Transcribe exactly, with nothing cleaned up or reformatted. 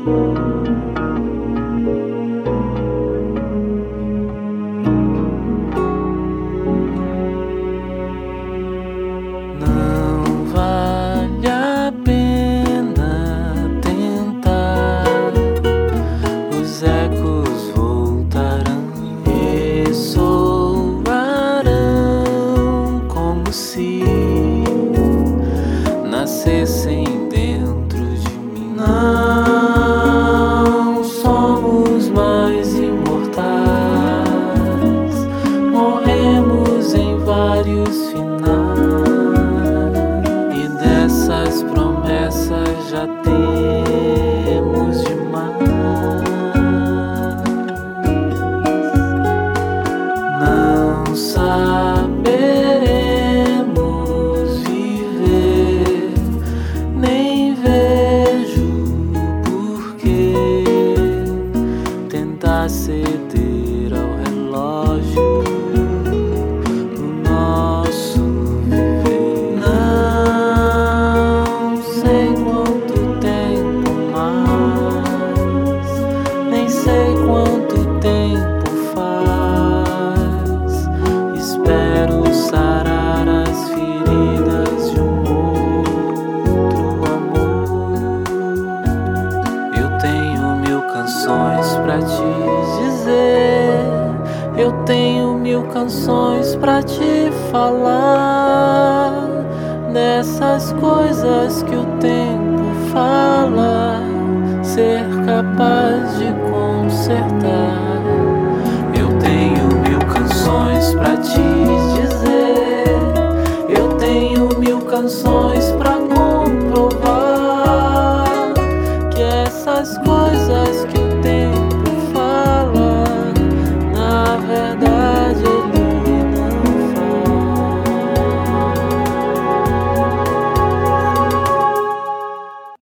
Nascessem dentro de mim. Não somos mais imortais, morremos em vários finais, e dessas promessas já temos demais. Não saberemos viver, nem vejo porquê tentar ceder ao relógio do nosso viver. Não sei quanto tempo mais, nem sei quanto tempo faz. Espero sarar as feridas de um outro amor. Eu tenho mil canções pra te dizer, eu tenho mil canções pra te falar, dessas coisas que o tempo fala, ser capaz de consertar. Eu tenho mil canções pra te dizer, eu tenho mil canções pra comprovar que essas coisas que o tempo fala, na verdade